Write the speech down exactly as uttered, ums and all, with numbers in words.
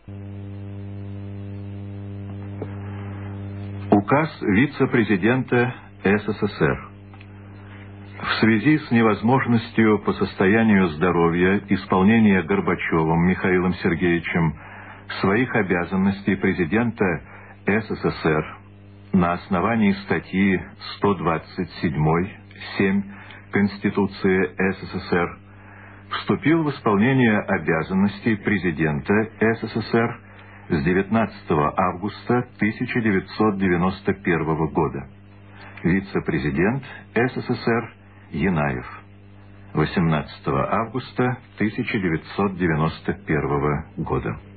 Указ вице-президента СССР. В связи с невозможностью по состоянию здоровья исполнения Горбачевым Михаилом Сергеевичем своих обязанностей президента СССР на основании статьи сто двадцать семь семь Конституции СССР вступил в исполнение обязанностей президента СССР с девятнадцатого августа тысяча девятьсот девяносто первого года. Вице-президент СССР Янаев. восемнадцатого августа тысяча девятьсот девяносто первого года.